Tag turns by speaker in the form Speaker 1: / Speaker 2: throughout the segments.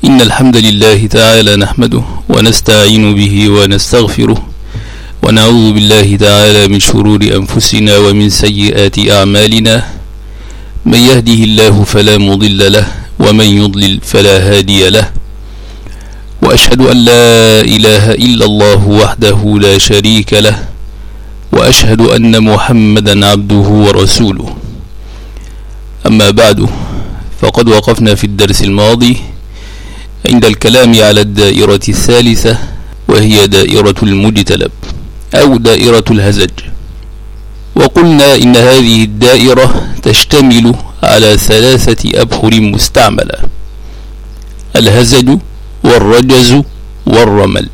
Speaker 1: إن الحمد لله تعالى نحمده ونستعين به ونستغفره ونعوذ بالله تعالى من شرور أنفسنا ومن سيئات أعمالنا. من يهده الله فلا مضل له ومن يضلل فلا هادي له، وأشهد أن لا إله إلا الله وحده لا شريك له، وأشهد أن محمدا عبده ورسوله. أما بعد، فقد وقفنا في الدرس الماضي عند الكلام على الدائرة الثالثة، وهي دائرة المجتلب أو دائرة الهزج. وقلنا إن هذه الدائرة تشتمل على 3 أبحر مستعملة: الهزج والرجز والرمل.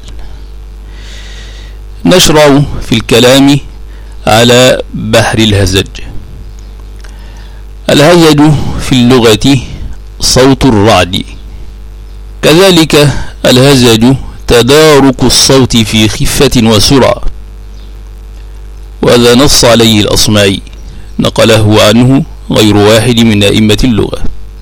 Speaker 1: نشرع في الكلام على بحر الهزج. الهزج في اللغة صوت الرعد، كذلك الهزج تدارك الصوت في خفة وسرعة، وهذا نص عليه الأصمعي، نقله عنه غير واحد من أئمة اللغة.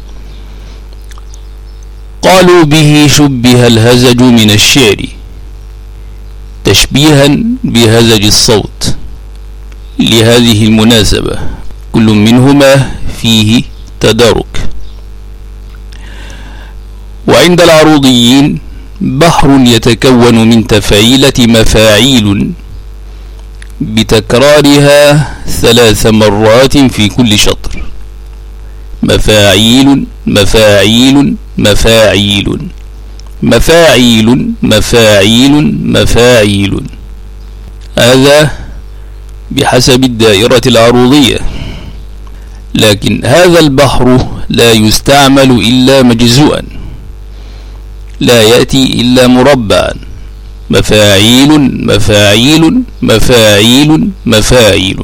Speaker 1: قالوا: به شبه الهزج من الشعر تشبيها بهزج الصوت، لهذه المناسبة كل منهما فيه تدارك. وعند العروضيين بحر يتكون من تفعيلة مفاعيل بتكرارها 3 مرات في كل شطر: مفاعيل مفاعيل مفاعيل مفاعيل مفاعيل مفاعيل. هذا بحسب الدائرة العروضية، لكن هذا البحر لا يستعمل إلا مجزوءا، لا يأتي إلا مربعا: مفاعيل مفاعيل مفاعيل مفاعيل.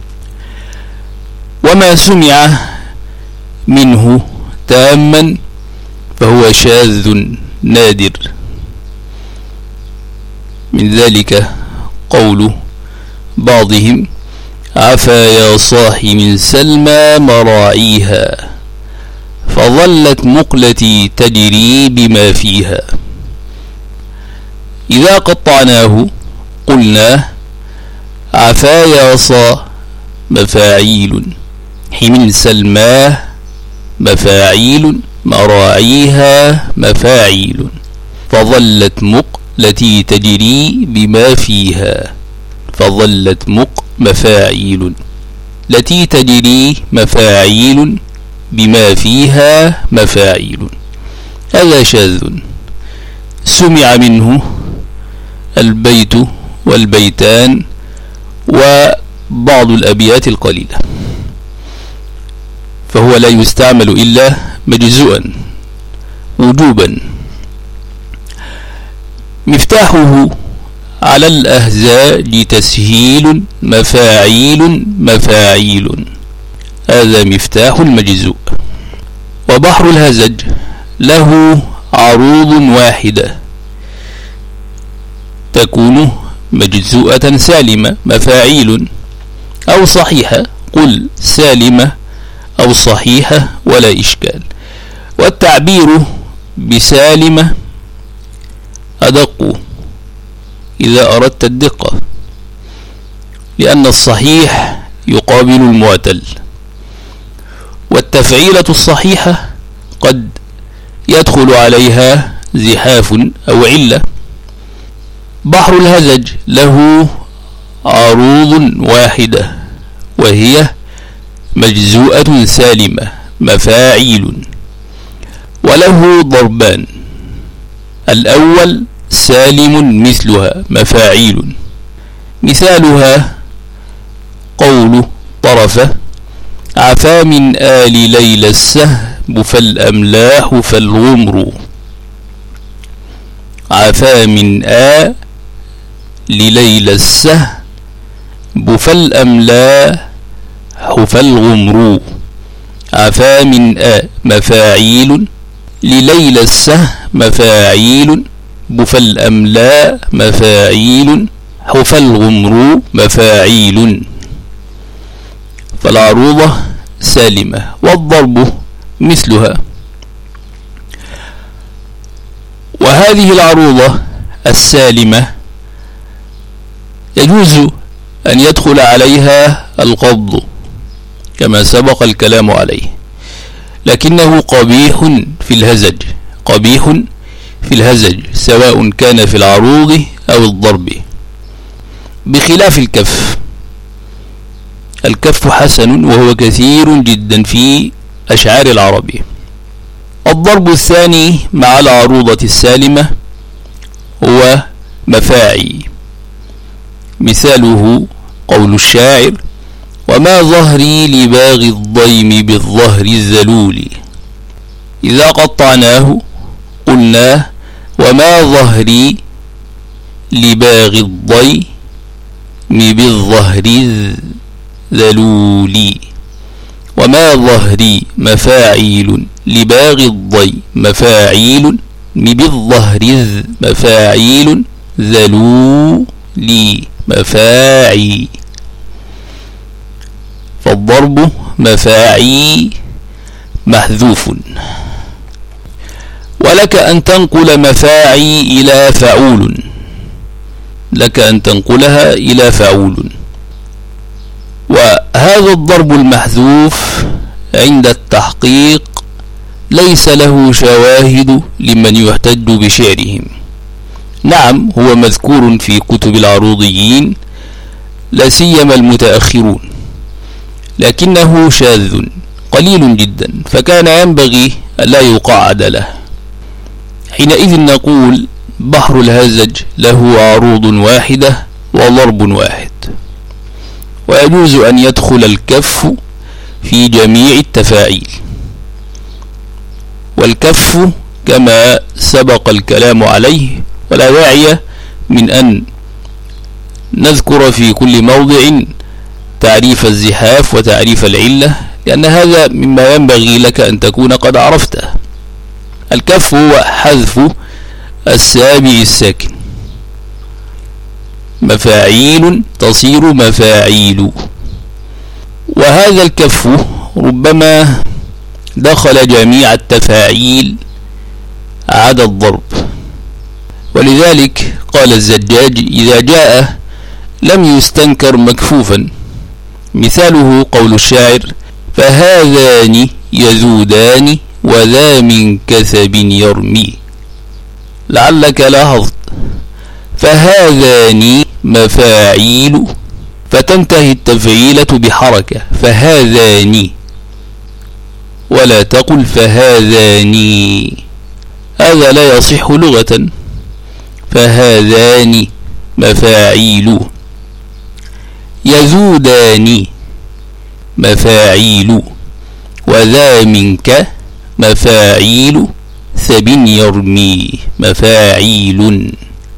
Speaker 1: وما سمع منه تاما فهو شاذ نادر. من ذلك قول بعضهم: عفا يا صاحي من سلمى مراعيها، فظلت مقلتي تجري بما فيها. إذا قطعناه قلنا: عفا يا صا مفاعيل، من سلماه مفاعيل، مراعيها مفاعيل، فظلت مقلتي تجري بما فيها. فظلت مفاعيل، التي تجري مفاعيل، بما فيها مفاعيل. هذا شاذ. سمع منه البيت والبيتان وبعض الأبيات القليلة، فهو لا يستعمل إلا مجزوءا وجوبا. مفتاحه على الأهزاج تسهيل مفاعيل مفاعيل. هذا مفتاح المجزوء. وبحر الهزج له عروض واحدة تكون مجزوءة سالمة مفاعيل، أو صحيحة، قل سالمة أو صحيحة ولا إشكال. والتعبير بسالمة أدق إذا أردت الدقة، لأن الصحيح يقابل المعتل، والتفعيلة الصحيحة قد يدخل عليها زحاف أو علة. بحر الهزج له عروض واحدة، وهي مجزوءة سالمة مفاعيل، وله ضربان: الأول سالم مثلها مفاعيل. مثالها قول طرفة: عفا من آل ليلى السهب فالأملاح فالغمر. عفا من آل ليلى السهب فالأملاح فالغمر. عفا من مفاعيل لليلى السهب مفاعيل، فالأملاح مفاعيل، فالغمر مفاعيل. فالعروضة سالمة، والضرب مثلها. وهذه العروضة السالمة يجوز أن يدخل عليها القبض كما سبق الكلام عليه، لكنه قبيح في الهزج، قبيح في الهزج سواء كان في العروض أو الضرب، بخلاف الكف. الكف حسن وهو كثير جدا في أشعار العرب. الضرب الثاني مع العروضة السالمة هو مفاعي، مثاله قول الشاعر: وما ظهري لباغي الضيم بالظهر الذلول. إذا قطعناه قلنا: وما ظهري لباغي الضيم بالظهر الذلول. وما ظهري مفاعيل لباغي الضيم مفاعيل بالظهر مفاعيل ذلولي مفاعي. فالضرب مفاعي محذوف. ولك أن تنقل مفاعي إلى فعول، لك أن تنقلها إلى فعول. وهذا الضرب المحذوف عند التحقيق ليس له شواهد لمن يحتج بشعرهم. نعم، هو مذكور في كتب العروضيين لا سيما المتأخرون، لكنه شاذ قليل جدا، فكان ينبغي ألا يقعد له. حينئذ نقول: بحر الهزج له عروض واحدة وضرب واحد، ويجوز أن يدخل الكف في جميع التفاعيل. والكف كما سبق الكلام عليه، ولا داعي من أن نذكر في كل موضع تعريف الزحاف وتعريف العلة، لأن هذا مما ينبغي لك أن تكون قد عرفته. الكف هو حذف السابع الساكن، مفاعيل تصير مفاعيل. وهذا الكف ربما دخل جميع التفاعيل عدا الضرب، ولذلك قال الزجاج: إذا جاء لم يستنكر مكفوفا. مثاله قول الشاعر: فهذان يزودان وذا من كثب يرمي. لعلك لاحظت فهذان مفاعيل، فتنتهي التفعيلة بحركة فهذان، ولا تقل فهذاني، هذا لا يصح لغة. فهذان مفاعيل، يزودان مفاعيل، وذا منك مفاعيل، ثب يرمي مفاعيل.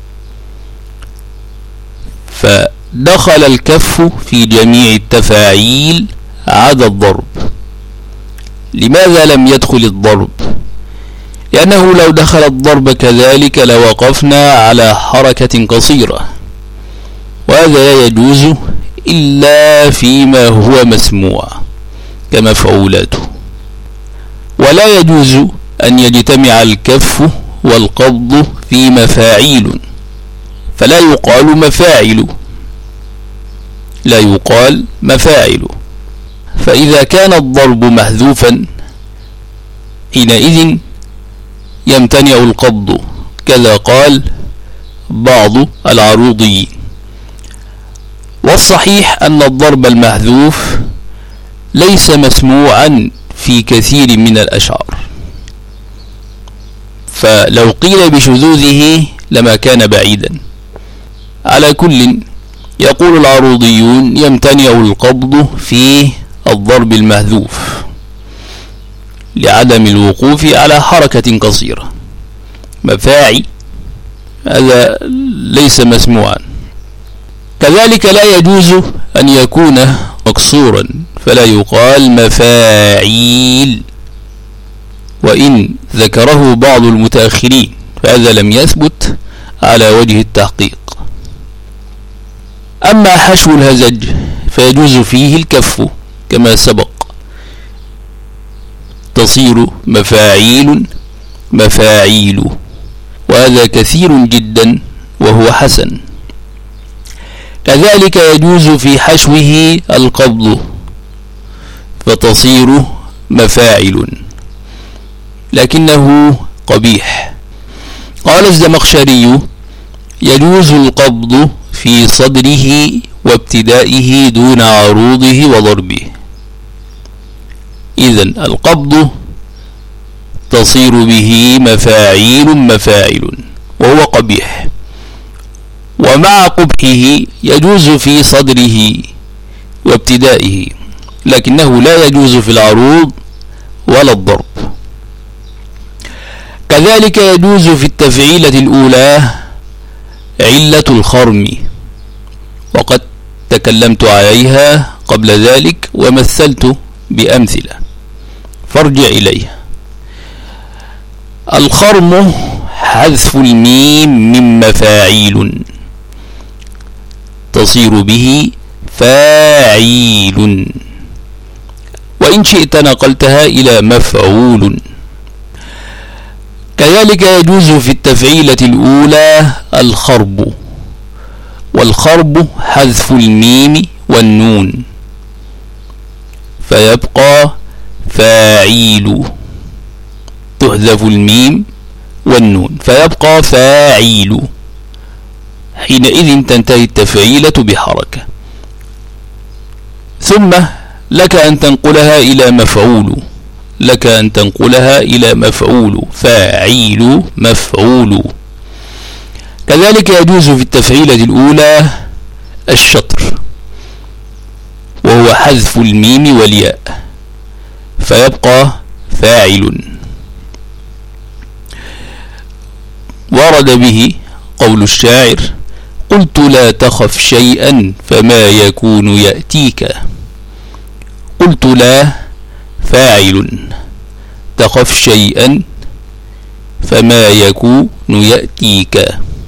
Speaker 1: فدخل الكف في جميع التفاعيل عدا الضرب. لماذا لم يدخل الضرب؟ لأنه لو دخل الضرب كذلك لوقفنا على حركة قصيرة، وهذا لا يجوز إلا فيما هو مسموع كمفعولاته. ولا يجوز أن يجتمع الكف والقبض في مفاعيل، فلا يقال مفاعل، لا يقال مفاعل. فإذا كان الضرب محذوفا حينئذ يمتنع القبض، كذا قال بعض العروضيين. والصحيح أن الضرب المحذوف ليس مسموعا في كثير من الأشعار، فلو قيل بشذوذه لما كان بعيدا. على كل، يقول العروضيون يمتنع القبض في الضرب المحذوف لعدم الوقوف على حركة قصيرة. مفاعي هذا ليس مسموعا. كذلك لا يجوز أن يكون مكسورا، فلا يقال مفاعيل، وإن ذكره بعض المتأخرين فهذا لم يثبت على وجه التحقيق. أما حشو الهزج فيجوز فيه الكف كما سبق، تصير مفاعيل مفاعيل، وهذا كثير جدا وهو حسن. كذلك يجوز في حشوه القبض فتصير مفاعل، لكنه قبيح. قال الزمخشري: يجوز القبض في صدره وابتدائه دون عروضه وضربه. إذن القبض تصير به مفاعيل وهو قبيح. ومع قبحه يجوز في صدره وابتدائه، لكنه لا يجوز في العروض ولا الضرب. كذلك يجوز في التفعيلة الأولى علة الخرم، وقد تكلمت عليها قبل ذلك ومثلت بأمثلة فارجع إليه. الخرم حذف الميم من مفاعيل تصير به فاعيل، وإن شئت نقلتها إلى مفعول. كذلك يجوز في التفعيلة الأولى الخرب، والخرب حذف الميم والنون فيبقى فاعيل، تحذف الميم والنون فيبقى فاعيل، حينئذ تنتهي التفعيلة بحركة. ثم لك أن تنقلها إلى مفعول، فاعيل مفعول. كذلك يجوز في التفعيلة الأولى الشطر، وهو حذف الميم والياء فيبقى فاعل. ورد به قول الشاعر: قلت لا تخف شيئا فما يكون يأتيك. قلت لا فاعل، تخف شيئا فما يكون يأتيك.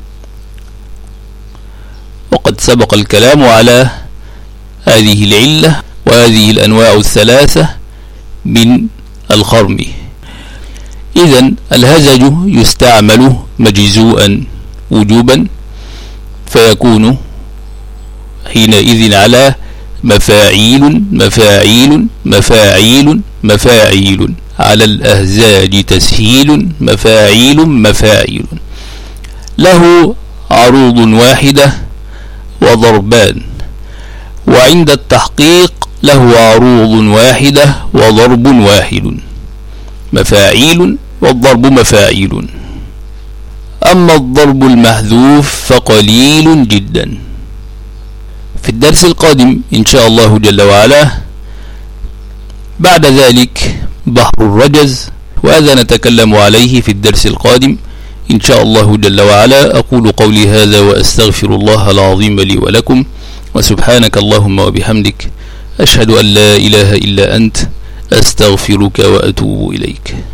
Speaker 1: وقد سبق الكلام على هذه العلة وهذه الأنواع الثلاثة من الخرم. إذن الهزج يستعمل مجزوءا وجوبا، فيكون حينئذ على مفاعيل مفاعيل مفاعيل مفاعيل، على الأهزاج تسهيل مفاعيل مفاعيل. له عروض واحدة وضربان، وعند التحقيق له عروض واحدة وضرب واحد، مفاعيل والضرب مفاعيل. أما الضرب المحذوف فقليل جدا. في الدرس القادم إن شاء الله جل وعلا بعد ذلك بحر الرجز، وهذا نتكلم عليه في الدرس القادم إن شاء الله جل وعلا. أقول قولي هذا وأستغفر الله العظيم لي ولكم، وسبحانك اللهم وبحمدك، أشهد أن لا إله إلا أنت، أستغفرك وأتوب إليك.